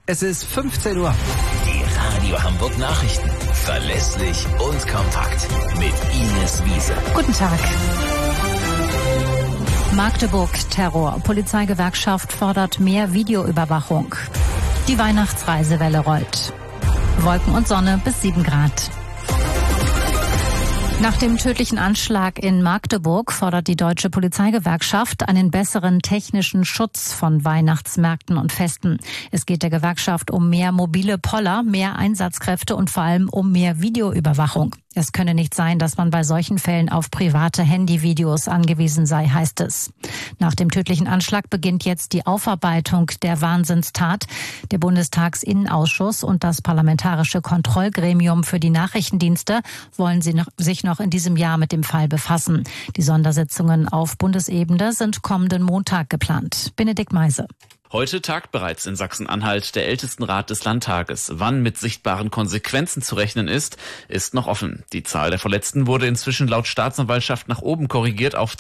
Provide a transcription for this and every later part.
Es ist 15 Uhr. Die Radio Hamburg Nachrichten. Verlässlich und kompakt. Mit Ines Wiese. Guten Tag. Magdeburg Terror. Polizeigewerkschaft fordert mehr Videoüberwachung. Die Weihnachtsreisewelle rollt. Wolken und Sonne bis 7 Grad. Nach dem tödlichen Anschlag in Magdeburg fordert die Deutsche Polizeigewerkschaft einen besseren technischen Schutz von Weihnachtsmärkten und Festen. Es geht der Gewerkschaft um mehr mobile Poller, mehr Einsatzkräfte und vor allem um mehr Videoüberwachung. Es könne nicht sein, dass man bei solchen Fällen auf private Handyvideos angewiesen sei, heißt es. Nach dem tödlichen Anschlag beginnt jetzt die Aufarbeitung der Wahnsinnstat. Der Bundestagsinnenausschuss und das Parlamentarische Kontrollgremium für die Nachrichtendienste wollen sich noch in diesem Jahr mit dem Fall befassen. Die Sondersitzungen auf Bundesebene sind kommenden Montag geplant. Benedikt Meise. Heute tagt bereits in Sachsen-Anhalt der Ältestenrat des Landtages. Wann mit sichtbaren Konsequenzen zu rechnen ist noch offen. Die Zahl der Verletzten wurde inzwischen laut Staatsanwaltschaft nach oben korrigiert auf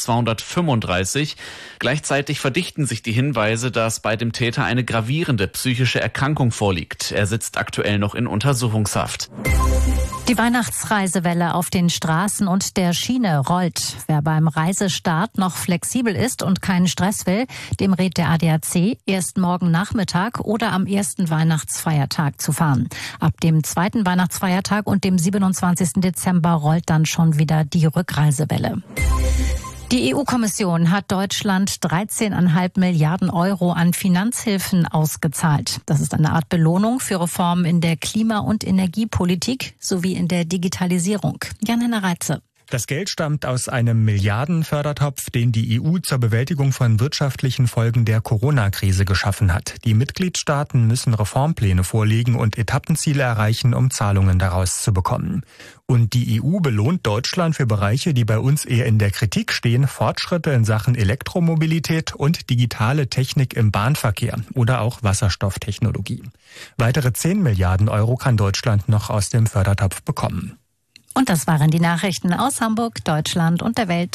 235. Gleichzeitig verdichten sich die Hinweise, dass bei dem Täter eine gravierende psychische Erkrankung vorliegt. Er sitzt aktuell noch in Untersuchungshaft. Die Weihnachtsreisewelle auf den Straßen und der Schiene rollt. Wer beim Reisestart noch flexibel ist und keinen Stress will, dem rät der ADAC, erst morgen Nachmittag oder am ersten Weihnachtsfeiertag zu fahren. Ab dem zweiten Weihnachtsfeiertag und dem 27. Dezember rollt dann schon wieder die Rückreisewelle. Die EU-Kommission hat Deutschland 13,5 Milliarden Euro an Finanzhilfen ausgezahlt. Das ist eine Art Belohnung für Reformen in der Klima- und Energiepolitik sowie in der Digitalisierung. Jan-Henner Reitze. Das Geld stammt aus einem Milliardenfördertopf, den die EU zur Bewältigung von wirtschaftlichen Folgen der Corona-Krise geschaffen hat. Die Mitgliedstaaten müssen Reformpläne vorlegen und Etappenziele erreichen, um Zahlungen daraus zu bekommen. Und die EU belohnt Deutschland für Bereiche, die bei uns eher in der Kritik stehen, Fortschritte in Sachen Elektromobilität und digitale Technik im Bahnverkehr oder auch Wasserstofftechnologie. Weitere 10 Milliarden Euro kann Deutschland noch aus dem Fördertopf bekommen. Und das waren die Nachrichten aus Hamburg, Deutschland und der Welt.